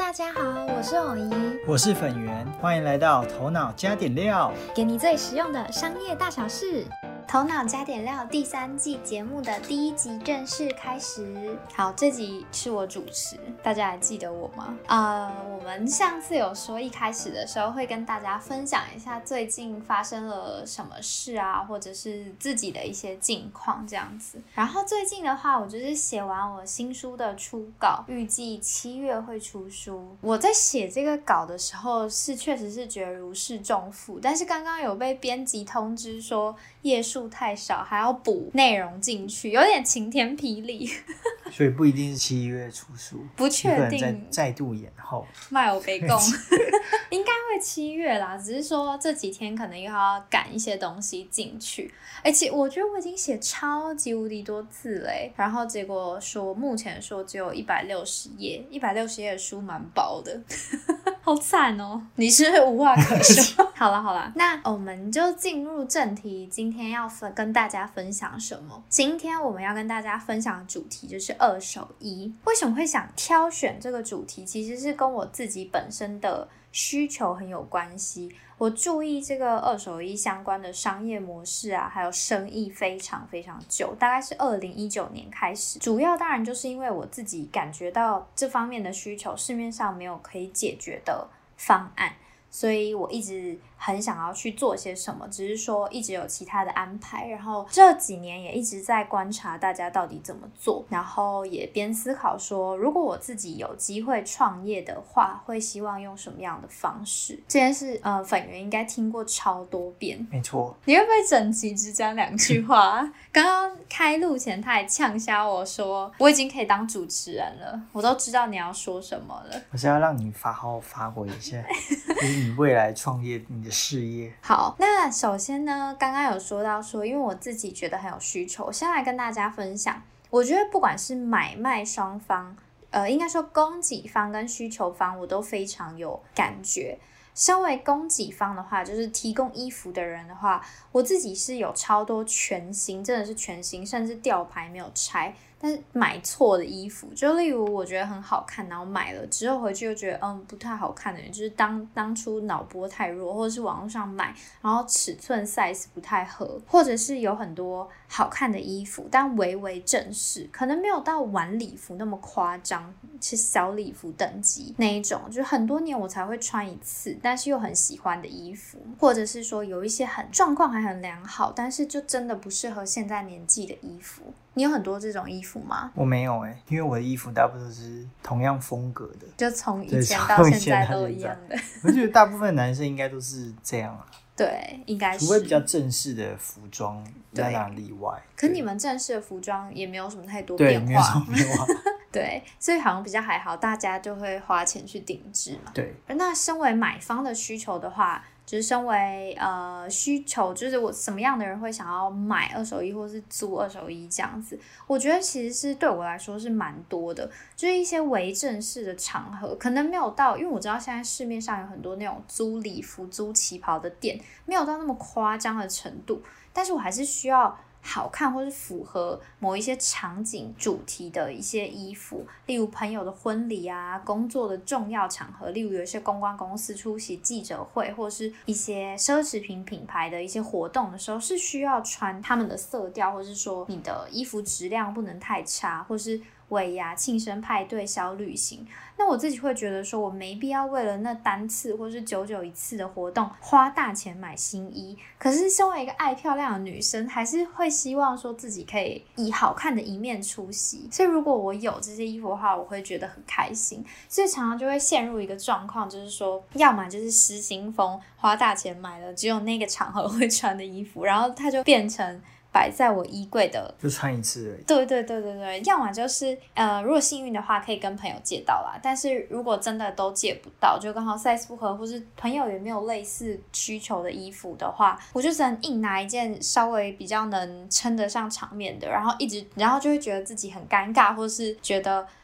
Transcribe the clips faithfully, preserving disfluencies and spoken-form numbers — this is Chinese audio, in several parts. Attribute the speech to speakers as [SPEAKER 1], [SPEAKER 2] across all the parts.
[SPEAKER 1] 大家好，我是偶姨，
[SPEAKER 2] 我是粉圆，欢迎来到头脑加点料，
[SPEAKER 1] 给你最实用的商业大小事。头脑加点料第三季节目的第一集正式开始。好，这集是我主持，大家还记得我吗？呃，我们上次有说一开始的时候会跟大家分享一下最近发生了什么事啊，或者是自己的一些近况这样子。然后最近的话，我就是写完我新书的初稿，预计七月会出书。我在写这个稿的时候是确实是觉得如释重负，但是刚刚有被编辑通知说页数太少，还要补内容进去，有点晴天霹雳。
[SPEAKER 2] 所以不一定是七月出书，
[SPEAKER 1] 不确定，
[SPEAKER 2] 再再度延后，
[SPEAKER 1] 卖我北贡，应该会七月啦，只是说这几天可能又要赶一些东西进去。而且我觉得我已经写超级无敌多字嘞，然后结果说目前说只有一百六十页，一百六十页的书蛮薄的。好惨哦，你是不是无话可说？好啦好啦，那我们就进入正题，今天要分跟大家分享什么？今天我们要跟大家分享的主题就是二手衣。为什么会想挑选这个主题？其实是跟我自己本身的需求很有关系。我注意这个二手衣相关的商业模式啊，还有生意非常非常久，大概是二零一九年开始。主要当然就是因为我自己感觉到这方面的需求，市面上没有可以解决的方案，所以我一直很想要去做些什么，只是说一直有其他的安排，然后这几年也一直在观察大家到底怎么做，然后也边思考说如果我自己有机会创业的话，会希望用什么样的方式。这件事呃，粉圆应该听过超多遍。
[SPEAKER 2] 没错，
[SPEAKER 1] 你会不会整集只讲两句话？刚刚开录前他还呛瞎我说我已经可以当主持人了，我都知道你要说什么了。
[SPEAKER 2] 我是要让你发好好发挥一下，就是你未来创业你的事业。
[SPEAKER 1] 好，那首先呢，刚刚有说到说因为我自己觉得很有需求，我先来跟大家分享。我觉得不管是买卖双方呃，应该说供给方跟需求方，我都非常有感觉。身为供给方的话，就是提供衣服的人的话，我自己是有超多全新，真的是全新，甚至吊牌没有拆，但是买错的衣服，就例如我觉得很好看，然后买了之后回去又觉得嗯不太好看的人，就是当当初脑波太弱，或者是网络上买，然后尺寸 size 不太合，或者是有很多好看的衣服，但微微正式，可能没有到晚礼服那么夸张，是小礼服等级那一种，就是很多年我才会穿一次，但是又很喜欢的衣服，或者是说有一些很状况还很良好，但是就真的不适合现在年纪的衣服。你有很多这种衣服吗？
[SPEAKER 2] 我没有欸，因为我的衣服大部分都是同样风格的，
[SPEAKER 1] 就从以前到现在都一样的。
[SPEAKER 2] 我觉得大部分男生应该都是这样啊。
[SPEAKER 1] 对，应该是，
[SPEAKER 2] 除非比较正式的服装当然例外。
[SPEAKER 1] 可你们正式的服装也没有什么太多变化，
[SPEAKER 2] 对，没有什么变化。
[SPEAKER 1] 对，所以好像比较还好，大家就会花钱去定制嘛。
[SPEAKER 2] 对，
[SPEAKER 1] 那身为买方的需求的话，就是身为呃需求，就是我什么样的人会想要买二手衣或是租二手衣这样子，我觉得其实是对我来说是蛮多的，就是一些微正式的场合，可能没有到，因为我知道现在市面上有很多那种租礼服、租旗袍的店，没有到那么夸张的程度，但是我还是需要好看或是符合某一些场景主题的一些衣服，例如朋友的婚礼啊，工作的重要场合，例如有一些公关公司出席记者会，或是一些奢侈品品牌的一些活动的时候，是需要穿他们的色调，或是说你的衣服质量不能太差，或是尾牙、庆生派对、小旅行。那我自己会觉得说我没必要为了那单次或是久久一次的活动花大钱买新衣，可是身为一个爱漂亮的女生，还是会希望说自己可以以好看的一面出席，所以如果我有这些衣服的话，我会觉得很开心。所以常常就会陷入一个状况，就是说要么就是失心疯，花大钱买了只有那个场合会穿的衣服，然后它就变成摆在我衣柜的，
[SPEAKER 2] 就穿一次而已。
[SPEAKER 1] 对对对对对，要么就是呃，如果幸运的话可以跟朋友借到啦，但是如果真的都借不到，就刚好 size 不合，或是朋友也没有类似需求的衣服的话，我就只能硬拿一件稍微比较能撑得上场面的，然后一直，然后就会觉得自己很尴尬，或是觉得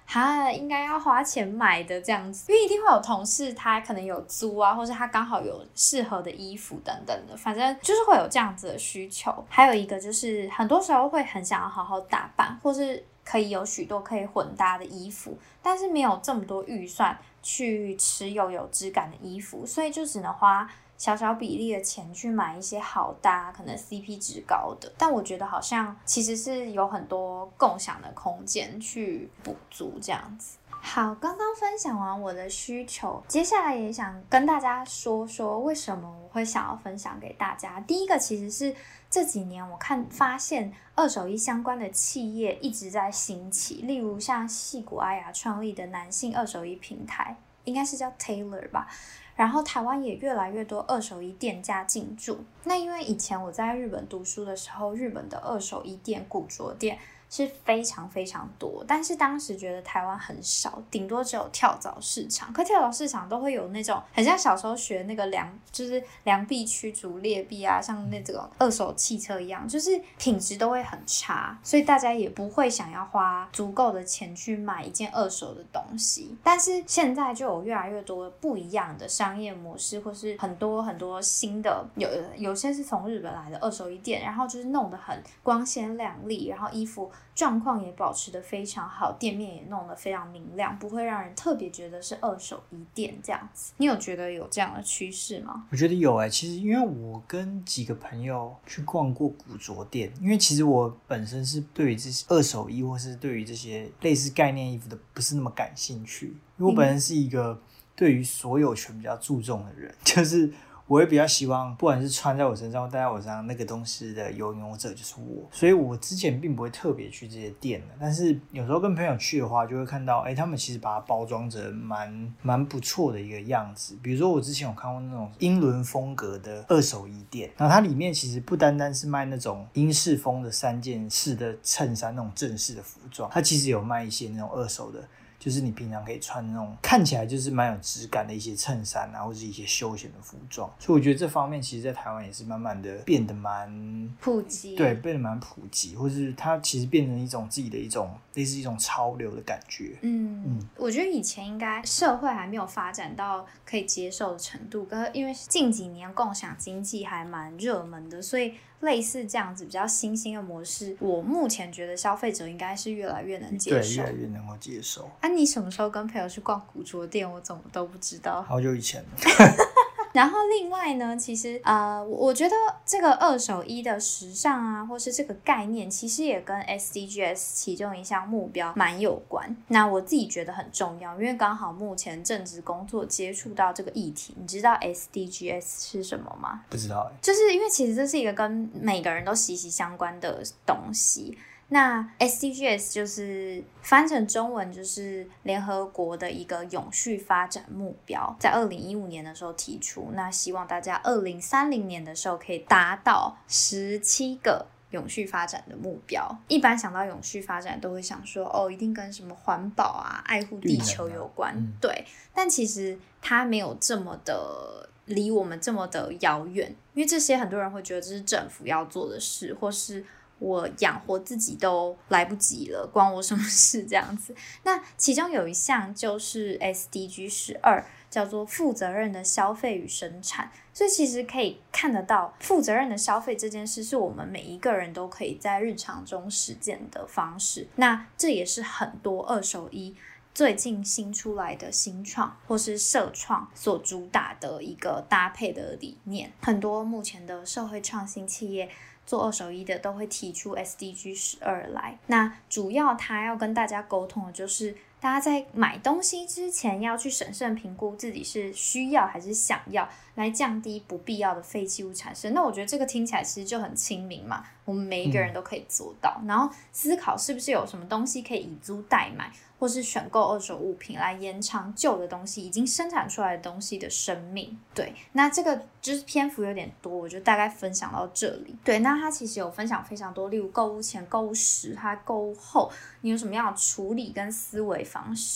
[SPEAKER 1] 哈应该要花钱买的这样子，因为一定会有同事他可能有租啊，或是他刚好有适合的衣服等等的，反正就是会有这样子的需求。还有一个就是很多时候会很想要好好打扮，或是可以有许多可以混搭的衣服，但是没有这么多预算去持有有质感的衣服，所以就只能花小小比例的钱去买一些好搭可能 C P 值高的，但我觉得好像其实是有很多共享的空间去补足这样子。好，刚刚分享完我的需求，接下来也想跟大家说说为什么我会想要分享给大家。第一个其实是这几年我看发现二手衣相关的企业一直在兴起，例如像矽谷阿雅创立的男性二手衣平台，应该是叫 Taylor 吧，然后台湾也越来越多二手衣店家进驻。那因为以前我在日本读书的时候，日本的二手衣店、古着店是非常非常多，但是当时觉得台湾很少，顶多只有跳蚤市场。可跳蚤市场都会有那种很像小时候学那个良，就是良币驱逐劣币啊，像那种二手汽车一样，就是品质都会很差，所以大家也不会想要花足够的钱去买一件二手的东西。但是现在就有越来越多不一样的商业模式，或是很多很多新的，有有些是从日本来的二手衣店，然后就是弄得很光鲜亮丽，然后衣服状况也保持得非常好，店面也弄得非常明亮，不会让人特别觉得是二手衣店这样子。你有觉得有这样的趋势吗？
[SPEAKER 2] 我觉得有欸，其实因为我跟几个朋友去逛过古着店，因为其实我本身是对于这些二手衣或是对于这些类似概念衣服的不是那么感兴趣，因为我本身是一个对于所有权比较注重的人，就是我会比较希望不管是穿在我身上或戴在我身上，那个东西的拥有者就是我，所以我之前并不会特别去这些店的，但是有时候跟朋友去的话就会看到哎，他们其实把它包装着蛮蛮不错的一个样子。比如说我之前有看过那种英伦风格的二手衣店，然后它里面其实不单单是卖那种英式风的三件式的衬衫，那种正式的服装，它其实有卖一些那种二手的，就是你平常可以穿那种看起来就是蛮有质感的一些衬衫啊，或者一些休闲的服装。所以我觉得这方面其实在台湾也是慢慢的变得蛮
[SPEAKER 1] 普及，
[SPEAKER 2] 对，变得蛮普及，或是它其实变成一种自己的一种类似一种潮流的感觉。
[SPEAKER 1] 嗯嗯，我觉得以前应该社会还没有发展到可以接受的程度，可因为近几年共享经济还蛮热门的，所以类似这样子比较新兴的模式，我目前觉得消费者应该是越来越能接受，
[SPEAKER 2] 对，越来越能够接受。
[SPEAKER 1] 啊，你什么时候跟朋友去逛古着店？我怎么都不知道。
[SPEAKER 2] 好久以前了。
[SPEAKER 1] 然后另外呢，其实呃，我觉得这个二手衣的时尚啊，或是这个概念，其实也跟 S D G S 其中一项目标蛮有关。那我自己觉得很重要，因为刚好目前正职工作接触到这个议题。你知道 S D G S 是什么吗？
[SPEAKER 2] 不知道欸。
[SPEAKER 1] 就是因为其实这是一个跟每个人都息息相关的东西。那 S D G S 就是翻成中文就是联合国的一个永续发展目标，在二零一五年的时候提出，那希望大家二零三零年的时候可以达到十七个永续发展的目标。一般想到永续发展都会想说哦，一定跟什么环保啊、爱护地球有关、啊嗯、对，但其实它没有这么的离我们这么的遥远，因为这些很多人会觉得这是政府要做的事，或是我养活自己都来不及了，关我什么事这样子。那其中有一项就是 S D G 十二，叫做负责任的消费与生产。所以其实可以看得到，负责任的消费这件事是我们每一个人都可以在日常中实践的方式。那这也是很多二手衣最近新出来的新创或是社创所主打的一个搭配的理念。很多目前的社会创新企业做二手衣的都会提出 S D G 十二 来，那主要他要跟大家沟通的就是大家在买东西之前要去审慎评估自己是需要还是想要，来降低不必要的废弃物产生。那我觉得这个听起来其实就很亲民嘛，我们每一个人都可以做到、嗯、然后思考是不是有什么东西可以以租代买，或是选购二手物品来延长旧的东西已经生产出来的东西的生命。对，那这个就是篇幅有点多，我就大概分享到这里。对，那他其实有分享非常多，例如购物前、购物时、他购物后你有什么样的处理跟思维方式。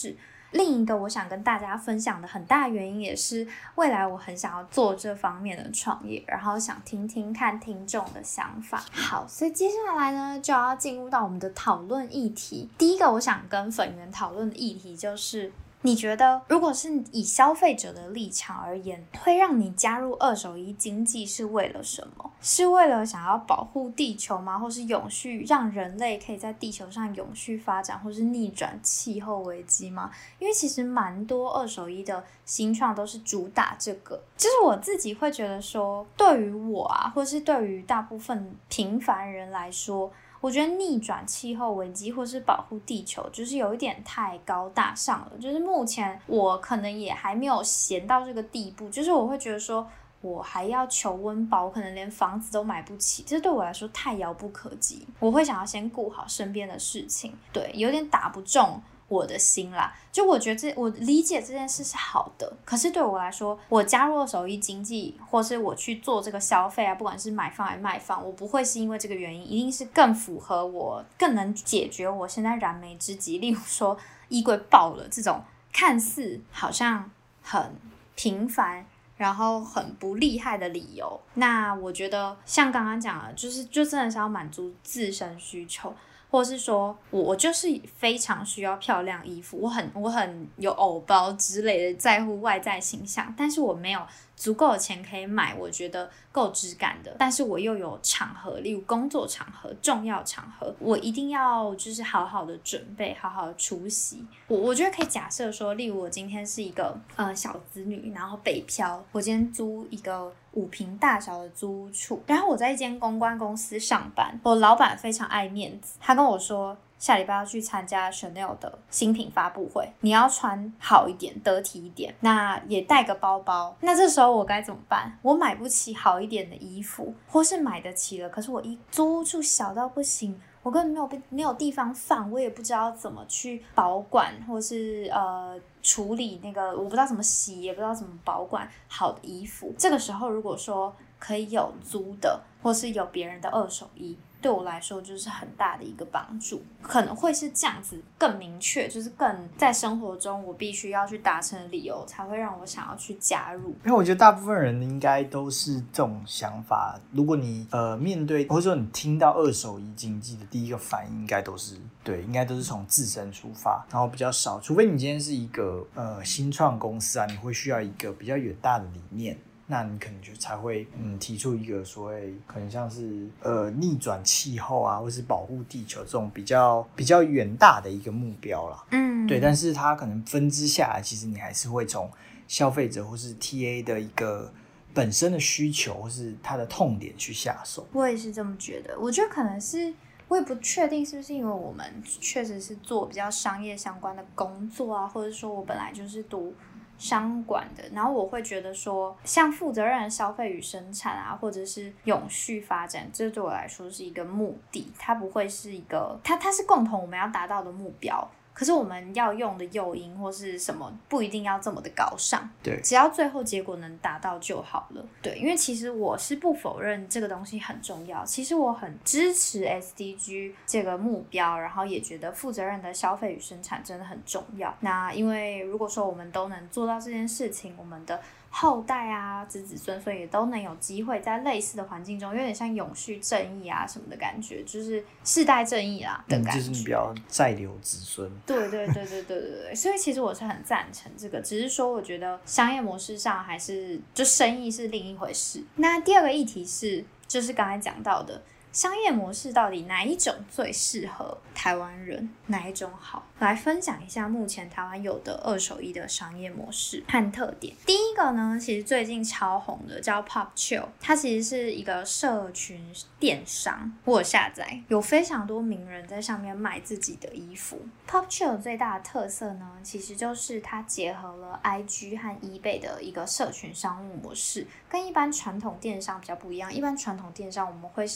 [SPEAKER 1] 另一个我想跟大家分享的很大的原因，也是未来我很想要做这方面的创业，然后想听听看听众的想法。好，所以接下来呢就要进入到我们的讨论议题。第一个我想跟粉圆讨论的议题就是，你觉得如果是以消费者的立场而言，会让你加入二手衣经济是为了什么？是为了想要保护地球吗？或是永续，让人类可以在地球上永续发展，或是逆转气候危机吗？因为其实蛮多二手衣的新创都是主打这个。就是我自己会觉得说，对于我啊，或是对于大部分平凡人来说，我觉得逆转气候危机或是保护地球就是有一点太高大上了，就是目前我可能也还没有闲到这个地步，就是我会觉得说我还要求温饱，我可能连房子都买不起，这对我来说太遥不可及，我会想要先顾好身边的事情，对，有点打不中我的心啦。就我觉得这我理解这件事是好的，可是对我来说，我加入二手衣经济，或是我去做这个消费啊，不管是买房还是卖房，我不会是因为这个原因，一定是更符合我，更能解决我现在燃眉之急，例如说衣柜爆了这种看似好像很平凡然后很不厉害的理由。那我觉得像刚刚讲的，就是就真的是要满足自身需求，或是说我我就是非常需要漂亮衣服，我很我很有偶包之类的，在乎外在形象，但是我没有足够的钱可以买我觉得够质感的，但是我又有场合，例如工作场合、重要场合，我一定要就是好好的准备，好好的出席。我我觉得可以假设说，例如我今天是一个呃小子女，然后北漂，我今天租一个五坪大小的租屋处，然后我在一间公关公司上班，我老板非常爱面子，他跟我说下礼拜要去参加 Chanel 的新品发布会，你要穿好一点，得体一点，那也带个包包。那这时候我该怎么办？我买不起好一点的衣服，或是买得起了，可是我一租屋处小到不行，我根本没有没有地方放，我也不知道怎么去保管，或是呃处理那个，我不知道怎么洗，也不知道怎么保管好的衣服。这个时候如果说可以有租的，或是有别人的二手衣，对我来说就是很大的一个帮助，可能会是这样子更明确，就是更在生活中我必须要去达成的理由，才会让我想要去加入。
[SPEAKER 2] 因为我觉得大部分人应该都是这种想法，如果你呃面对或者说你听到二手衣经济的第一个反应，应该都是对，应该都是从自身出发，然后比较少，除非你今天是一个呃新创公司啊，你会需要一个比较远大的理念。那你可能就才会嗯提出一个所谓可能像是呃逆转气候啊，或是保护地球这种比较比较远大的一个目标啦。
[SPEAKER 1] 嗯，
[SPEAKER 2] 对，但是它可能分支下来，其实你还是会从消费者或是 T A 的一个本身的需求或是它的痛点去下手。
[SPEAKER 1] 我也是这么觉得，我觉得可能是。我也不确定是不是因为我们确实是做比较商业相关的工作啊，或者说我本来就是读商管的，然后我会觉得说像负责任的消费与生产啊，或者是永续发展，这对我来说是一个目的，它不会是一个它它是共同我们要达到的目标，可是我们要用的诱因或是什么不一定要这么的高尚，
[SPEAKER 2] 对，
[SPEAKER 1] 只要最后结果能达到就好了。对，因为其实我是不否认这个东西很重要，其实我很支持 S D G 这个目标，然后也觉得负责任的消费与生产真的很重要。那因为如果说我们都能做到这件事情，我们的后代啊子子孙孙也都能有机会在类似的环境中，有点像永续正义啊什么的感觉，就是世代正义啦的感觉、嗯、
[SPEAKER 2] 就是你不要再留子孙。
[SPEAKER 1] 对对对对对对对，所以其实我是很赞成这个，只是说我觉得商业模式上还是就生意是另一回事。那第二个议题是就是刚才讲到的商业模式到底哪一种最适合台湾人，哪一种好？来分享一下目前台湾有的二手衣的商业模式和特点。第一个呢，其实最近超红的叫 Popchill， 它其实是一个社群电商，我有下载，有非常多名人在上面卖自己的衣服。Popchill 最大的特色呢，其实就是它结合了 I G 和 eBay 的一个社群商务模式，跟一般传统电商比较不一样。一般传统电商我们会是上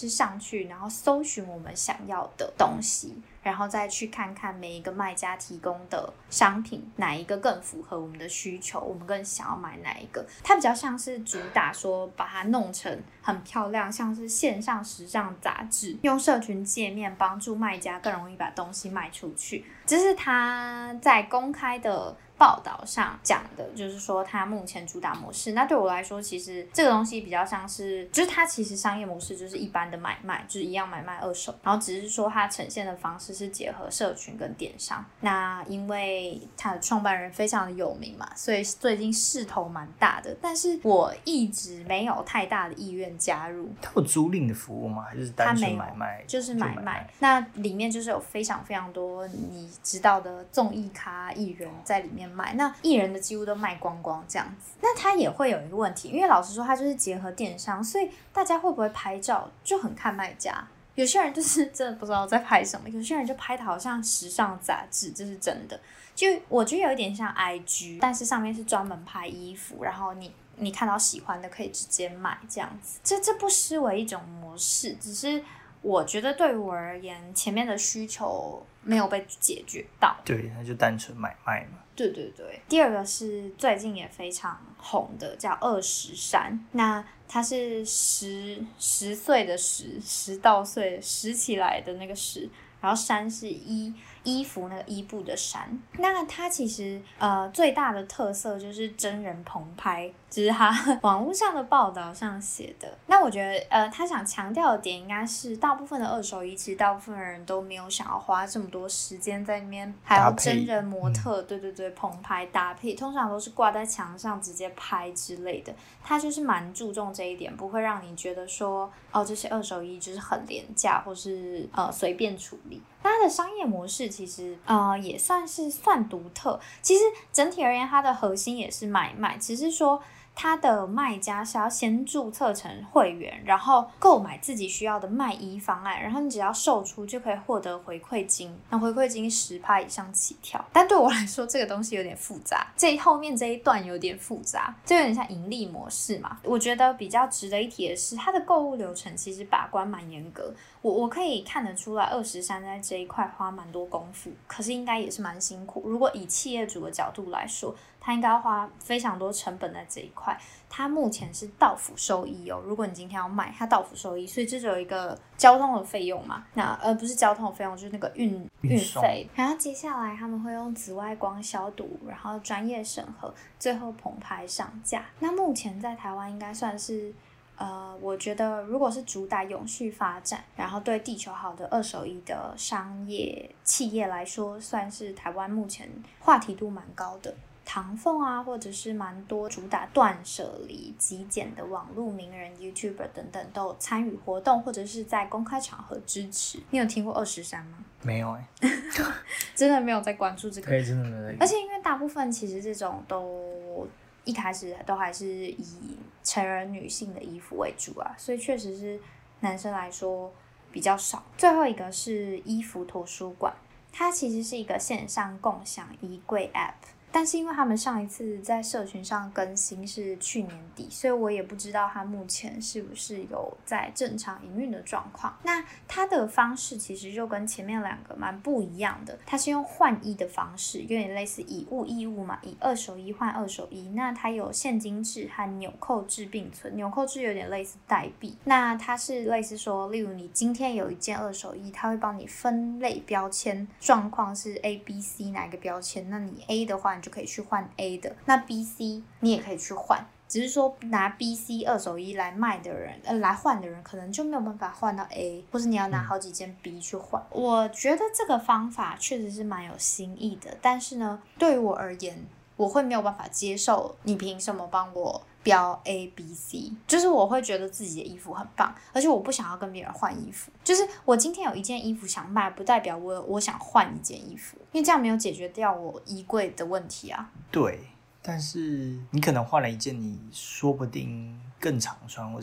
[SPEAKER 1] 去，然后搜寻我们想要的东西，然后再去看看每一个卖家提供的商品哪一个更符合我们的需求，我们更想要买哪一个。它比较像是主打说把它弄成很漂亮，像是线上时尚杂志，用社群界面帮助卖家更容易把东西卖出去。这是他在公开的报道上讲的，就是说它目前主打模式。那对我来说，其实这个东西比较像是，就是它其实商业模式就是一般的买卖，就是一样买卖二手，然后只是说它呈现的方式是结合社群跟电商。那因为它的创办人非常的有名嘛，所以最近势头蛮大的，但是我一直没有太大的意愿加入。
[SPEAKER 2] 它有租赁的服务吗？还是单纯买卖？
[SPEAKER 1] 就是买 卖, 买卖。那里面就是有非常非常多你知道的综艺咖艺人在里面卖，那艺人的几乎都卖光光这样子。那他也会有一个问题，因为老实说他就是结合电商，所以大家会不会拍照就很看卖家。有些人就是真的不知道在拍什么，有些人就拍的好像时尚杂志，这是真的。就我觉得有一点像 I G， 但是上面是专门拍衣服，然后你你看到喜欢的可以直接买这样子。这这不失为一种模式，只是我觉得对于我而言，前面的需求没有被解决到。
[SPEAKER 2] 对，那就单纯买卖嘛。
[SPEAKER 1] 对对对。第二个是最近也非常红的，叫二十三。那它是十十岁的十，十到岁拾起来的那个十，然后衫是衣衣服那个衣布的衫。那它其实呃最大的特色就是真人棚拍，就是它网络上的报道上写的。那我觉得呃他想强调的点应该是，大部分的二手衣其实大部分人都没有想要花这么多时间在那边，还有真人模特，对对对，棚拍搭配，通常都是挂在墙上直接拍之类的。他就是蛮注重这一点，不会让你觉得说哦这些二手衣就是很廉价或是呃随便处理。它的商业模式其实呃也算是算独特。其实整体而言，它的核心也是买卖，只是说他的卖家是要先注册成会员，然后购买自己需要的卖衣方案，然后你只要售出就可以获得回馈金，那回馈金 百分之十 以上起跳。但对我来说这个东西有点复杂，这后面这一段有点复杂，就有点像盈利模式嘛。我觉得比较值得一提的是，它的购物流程其实把关蛮严格，我我可以看得出来二十三在这一块花蛮多功夫，可是应该也是蛮辛苦。如果以企业主的角度来说，他应该要花非常多成本在这一块。他目前是到府收益哦，如果你今天要卖，他到府收益，所以这就有一个交通的费用嘛。那呃不是交通的费用，就是那个运运费。然后接下来他们会用紫外光消毒，然后专业审核，最后棚拍上架。那目前在台湾应该算是呃，我觉得如果是主打永续发展，然后对地球好的二手衣的商业企业来说，算是台湾目前话题度蛮高的。唐凤啊，或者是蛮多主打断舍离极简的网络名人 YouTuber 等等都有参与活动，或者是在公开场合支持。你有听过二十三吗？
[SPEAKER 2] 没有哎、欸，
[SPEAKER 1] 真的没有在关注这个。
[SPEAKER 2] 对，真的没有。
[SPEAKER 1] 而且因为大部分其实这种都一开始都还是以成人女性的衣服为主啊，所以确实是男生来说比较少。最后一个是衣服图书馆，它其实是一个线上共享衣柜 App。但是因为他们上一次在社群上更新是去年底，所以我也不知道他目前是不是有在正常营运的状况。那它的方式其实就跟前面两个蛮不一样的，它是用换衣的方式，有点类似以物易物嘛，以二手衣换二手衣。那它有现金制和纽扣制并存，纽扣制有点类似代币。那它是类似说，例如你今天有一件二手衣，它会帮你分类标签，状况是 A、B、C 哪一个标签，那你 A 的话就可以去换 A 的，那 B、C 你也可以去换，只是说拿 B、C 二手衣来卖的人，呃，来换的人可能就没有办法换到 A， 或是你要拿好几件 B 去换。嗯、我觉得这个方法确实是蛮有新意的，但是呢，对于我而言，我会没有办法接受你凭什么帮我标 A、B、C， 就是我会觉得自己的衣服很棒，而且我不想要跟别人换衣服。就是我今天有一件衣服想卖，不代表我我想换一件衣服，因为这样没有解决掉我衣柜的问题啊。
[SPEAKER 2] 对，但是你可能换了一件，你说不定更常穿，或是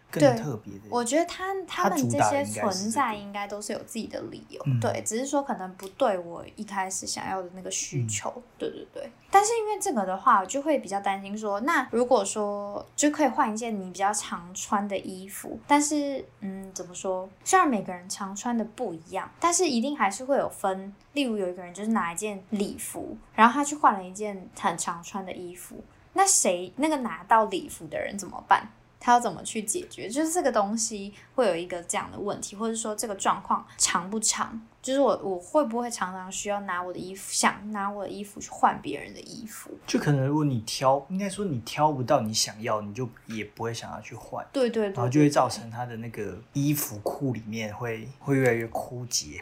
[SPEAKER 2] 更特别的。
[SPEAKER 1] 我觉得他他们这些存在应该都是有自己的理由，嗯、对，只是说可能不对我一开始想要的那个需求，嗯、对对对。但是因为这个的话，我就会比较担心说，那如果说就可以换一件你比较常穿的衣服，但是嗯，怎么说？虽然每个人常穿的不一样，但是一定还是会有分。例如有一个人就是拿一件礼服，然后他去换了一件很常穿的衣服，那谁那个拿到礼服的人怎么办？他要怎么去解决？就是这个东西会有一个这样的问题，或者说这个状况长不长？就是我我会不会常常需要拿我的衣服，想拿我的衣服去换别人的衣服？
[SPEAKER 2] 就可能如果你挑，应该说你挑不到你想要，你就也不会想要去换。
[SPEAKER 1] 对对 对, 对, 对，
[SPEAKER 2] 然后就会造成他的那个衣服库里面会会越来越枯竭。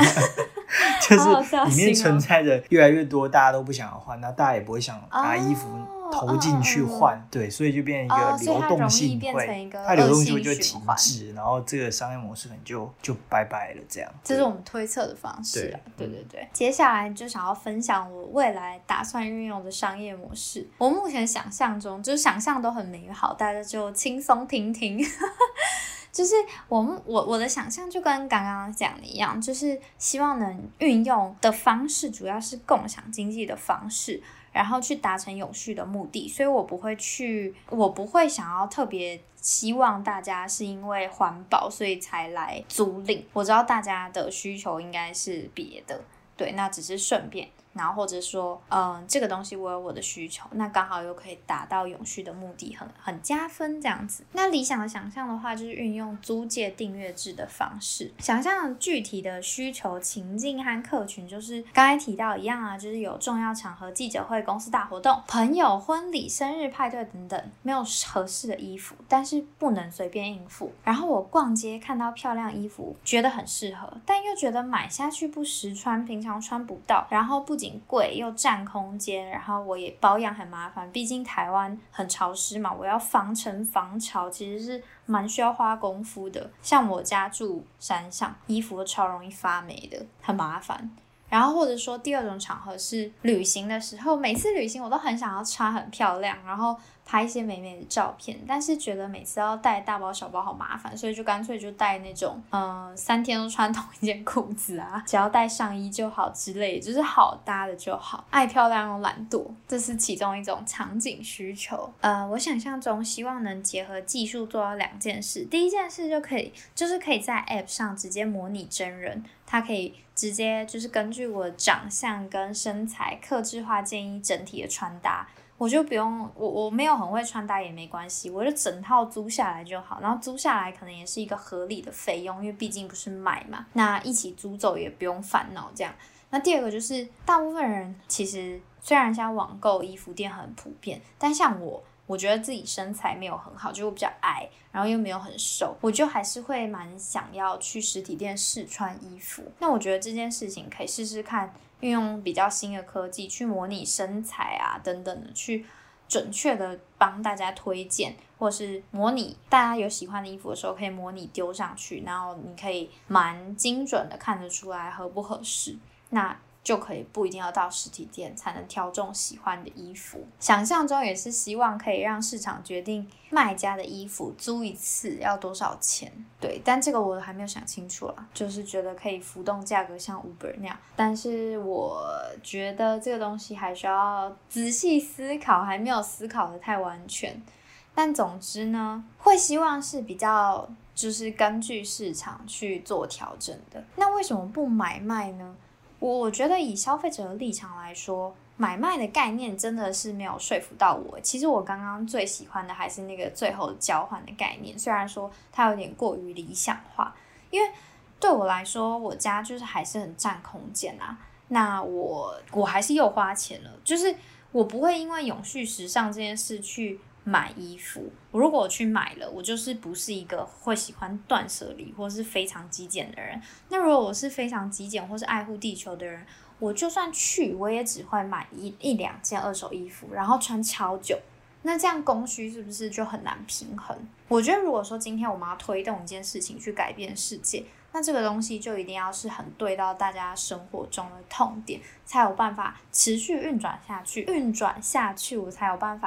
[SPEAKER 2] 就是里面存在着越来越多大家都不想要换，那大家也不会想拿衣服投进去换、哦、对，所以就变成一个流动性会、哦、它流动性会就会停滞，然后这个商业模式可能就就拜拜了这样。
[SPEAKER 1] 这是我们推测的方式啊，对对 对, 对、嗯、接下来就想要分享我未来打算运用的商业模式。我目前想象中就是想象都很美好，大家就轻松听听。就是我我我的想象就跟刚刚讲的一样，就是希望能运用的方式主要是共享经济的方式，然后去达成永续的目的。所以我不会去，我不会想要特别希望大家是因为环保所以才来租赁。我知道大家的需求应该是别的，对，那只是顺便。然后或者说嗯，这个东西我有我的需求，那刚好又可以达到永续的目的，很很加分这样子。那理想的想象的话，就是运用租借订阅制的方式。想象具体的需求情境和客群，就是刚才提到一样啊，就是有重要场合、记者会、公司大活动、朋友婚礼、生日派对等等，没有合适的衣服，但是不能随便应付。然后我逛街看到漂亮衣服，觉得很适合，但又觉得买下去不实穿，平常穿不到，然后不不仅贵又占空间，然后我也保养很麻烦，毕竟台湾很潮湿嘛，我要防尘防潮，其实是蛮需要花功夫的。像我家住山上，衣服都超容易发霉的，很麻烦。然后或者说第二种场合是旅行的时候，每次旅行我都很想要穿很漂亮，然后拍一些美美的照片，但是觉得每次要带大包小包好麻烦，所以就干脆就带那种嗯三天都穿同一件裤子啊，只要带上衣就好之类的，就是好搭的就好。爱漂亮又懒惰，这是其中一种场景需求。呃，我想象中希望能结合技术做到两件事。第一件事就可以就是可以在 App 上直接模拟真人，它可以直接就是根据我的长相跟身材客制化建议整体的穿搭，我就不用我我没有很会穿搭也没关系，我就整套租下来就好，然后租下来可能也是一个合理的费用，因为毕竟不是买嘛，那一起租走也不用烦恼这样。那第二个就是大部分人其实虽然像网购衣服店很普遍，但像我我觉得自己身材没有很好，就我比较矮，然后又没有很瘦，我就还是会蛮想要去实体店试穿衣服。那我觉得这件事情可以试试看，运用比较新的科技去模拟身材啊等等的，去准确的帮大家推荐，或是模拟大家有喜欢的衣服的时候可以模拟丢上去，然后你可以蛮精准的看得出来合不合适，那就可以不一定要到实体店才能挑中喜欢的衣服。想象中也是希望可以让市场决定卖家的衣服租一次要多少钱，对，但这个我还没有想清楚啦，就是觉得可以浮动价格像 Uber 那样，但是我觉得这个东西还需要仔细思考，还没有思考的太完全。但总之呢，会希望是比较就是根据市场去做调整的。那为什么不买卖呢？我觉得以消费者的立场来说，买卖的概念真的是没有说服到我。其实我刚刚最喜欢的还是那个最后交换的概念，虽然说它有点过于理想化，因为对我来说，我家就是还是很占空间啊。那我我还是又花钱了，就是我不会因为永续时尚这件事去买衣服。如果我去买了，我就是不是一个会喜欢断舍离或是非常极简的人。那如果我是非常极简或是爱护地球的人，我就算去我也只会买一一两件二手衣服，然后穿超久。那这样供需是不是就很难平衡？我觉得如果说今天我们要推动一件事情去改变世界，那这个东西就一定要是很对到大家生活中的痛点，才有办法持续运转下去运转下去我才有办法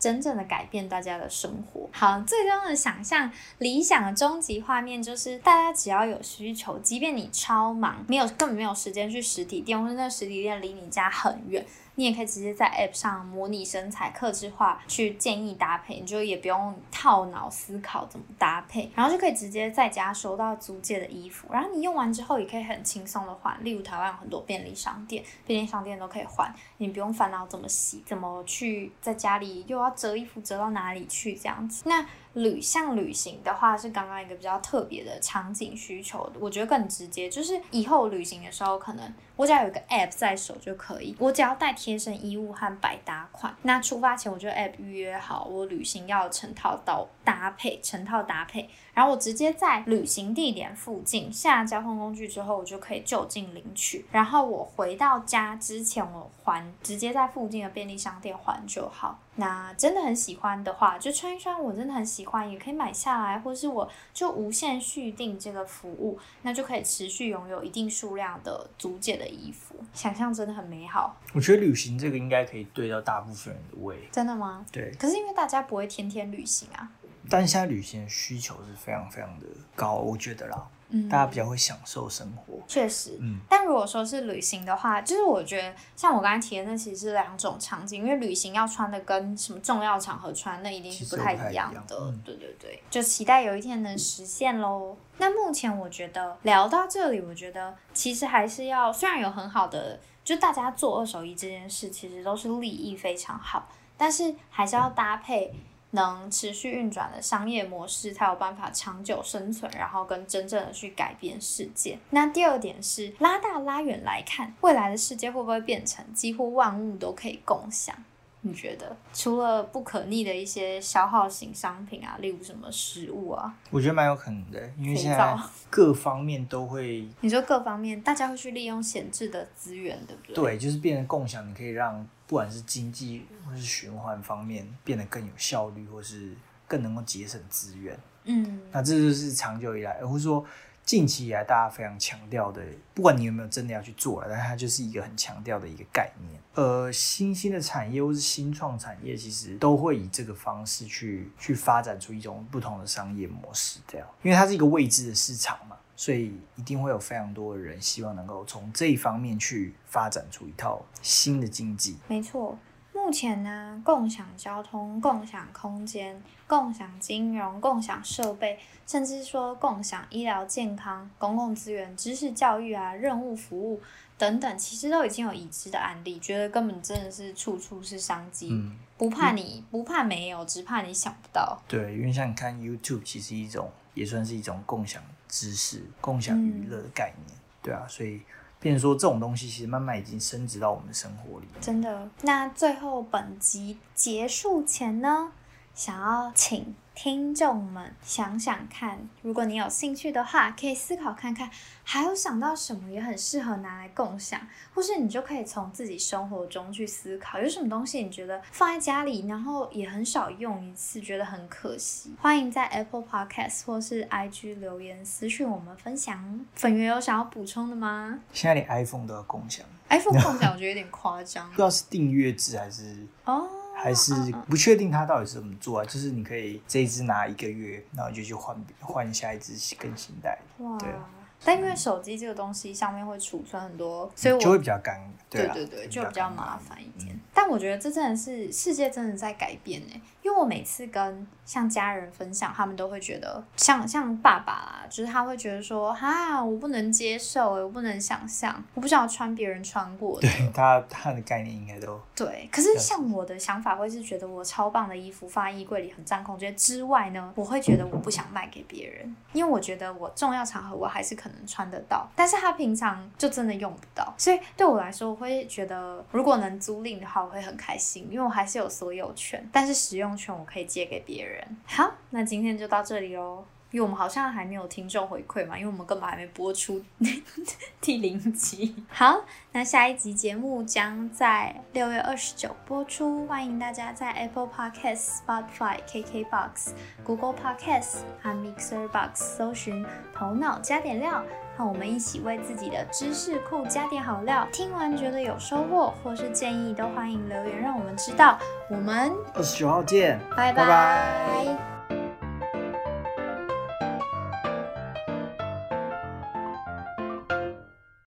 [SPEAKER 1] 真正的改变大家的生活。好，最终的想象理想的终极画面就是大家只要有需求，即便你超忙，没有根本没有时间去实体店，或者那个实体店离你家很远，你也可以直接在 App 上模拟身材客制化去建议搭配，你就也不用套脑思考怎么搭配，然后就可以直接在家收到租借的衣服，然后你用完之后也可以很轻松的换。例如台湾有很多便利商店，便利商店都可以换，你不用烦恼怎么洗，怎么去在家里又要折衣服折到哪里去这样子。那旅像旅行的话是刚刚一个比较特别的场景需求，我觉得更直接，就是以后旅行的时候可能我只要有一个 app 在手就可以，我只要带贴身衣物和百搭款，那出发前我就 app 预约好我旅行要成套到搭配成套搭配，然后我直接在旅行地点附近下交通工具之后，我就可以就近领取，然后我回到家之前我还直接在附近的便利商店还就好。那真的很喜欢的话就穿一穿，我真的很喜欢也可以买下来，或是我就无限续订这个服务，那就可以持续拥有一定数量的租借的衣服，想象真的很美好。
[SPEAKER 2] 我觉得旅行这个应该可以对到大部分人的胃。
[SPEAKER 1] 真的吗？
[SPEAKER 2] 对。
[SPEAKER 1] 可是因为大家不会天天旅行啊，
[SPEAKER 2] 但是现在旅行的需求是非常非常的高，我觉得啦。嗯、大家比较会享受生活，
[SPEAKER 1] 确实、
[SPEAKER 2] 嗯。
[SPEAKER 1] 但如果说是旅行的话，就是我觉得像我刚才提的那其实是两种场景，因为旅行要穿的跟什么重要场合穿那一定是不太一样的，嗯、对对对，就期待有一天能实现咯。那目前我觉得聊到这里，我觉得其实还是要，虽然有很好的，就大家做二手衣这件事其实都是利益非常好，但是还是要搭配能持续运转的商业模式，才有办法长久生存，然后跟真正的去改变世界。那第二点是拉大拉远来看，未来的世界会不会变成几乎万物都可以共享？你觉得除了不可逆的一些消耗型商品啊，例如什么食物啊，
[SPEAKER 2] 我觉得蛮有可能的，因为现在各方面都会，
[SPEAKER 1] 你说各方面大家会去利用闲置的资源，对不对？
[SPEAKER 2] 对，就是变成共享，你可以让不管是经济或是循环方面变得更有效率，或是更能够节省资源。嗯，那这就是长久以来，或者说近期以来大家非常强调的，不管你有没有真的要去做了，但它就是一个很强调的一个概念。呃，新兴的产业或是新创产业，其实都会以这个方式去去发展出一种不同的商业模式，这样，因为它是一个未知的市场嘛，所以一定会有非常多的人希望能够从这一方面去发展出一套新的经济。
[SPEAKER 1] 没错。目前呢，共享交通、共享空间、共享金融、共享设备，甚至说共享医疗健康、公共资源、知识教育啊、任务服务等等，其实都已经有已知的案例，觉得根本真的是处处是商机，嗯、不怕你、嗯、不怕没有，只怕你想不到。
[SPEAKER 2] 对，因为像你看 YouTube， 其实一种也算是一种共享知识、共享娱乐的概念，嗯、对啊，所以。变成说这种东西其实慢慢已经升值到我们的生活里面。
[SPEAKER 1] 真的。那最后本集结束前呢，想要请听众们想想看，如果你有兴趣的话，可以思考看看还有想到什么也很适合拿来共享，或是你就可以从自己生活中去思考有什么东西你觉得放在家里然后也很少用一次，觉得很可惜。欢迎在 Apple Podcast 或是 I G 留言私讯我们分享。粉圆有想要补充的吗？
[SPEAKER 2] 现在连 iPhone 都要共享，
[SPEAKER 1] iPhone 共享我觉得有点夸张。
[SPEAKER 2] 不知道是订阅制还是哦还是不确定它到底是怎么做啊？就是你可以这一支拿一个月，然后就去换换下一支更新代的。哇！对啊。
[SPEAKER 1] 但因为手机这个东西上面会储存很多，所以我
[SPEAKER 2] 就会比较干，
[SPEAKER 1] 对对对，就比较麻烦一点。嗯、但我觉得这真的是世界真的在改变哎，因为我每次跟像家人分享，他们都会觉得像像爸爸啦，就是他会觉得说哈，我不能接受哎，我不能想象，我不想要穿别人穿过的。
[SPEAKER 2] 对他他的概念应该都
[SPEAKER 1] 对。可是像我的想法会是觉得我超棒的衣服放在衣柜里很占空间之外呢，我会觉得我不想卖给别人，因为我觉得我重要场合我还是可能穿得到，但是他平常就真的用不到，所以对我来说我会觉得如果能租赁的话我会很开心，因为我还是有所有权，但是使用权我可以借给别人。好，那今天就到这里哦。 因为我们好像还没有听众回馈嘛，因为我们根本还没播出第零集。好，那下一集节目将在六月二十九播出，欢迎大家在 Apple Podcast、Spotify、K K Box、Google Podcast 和 Mixer Box 搜寻头脑加点料，和我们一起为自己的知识库加点好料。听完觉得有收获或是建议，都欢迎留言让我们知道。我们
[SPEAKER 2] 二十九号见，
[SPEAKER 1] 拜拜。
[SPEAKER 2] 拜拜。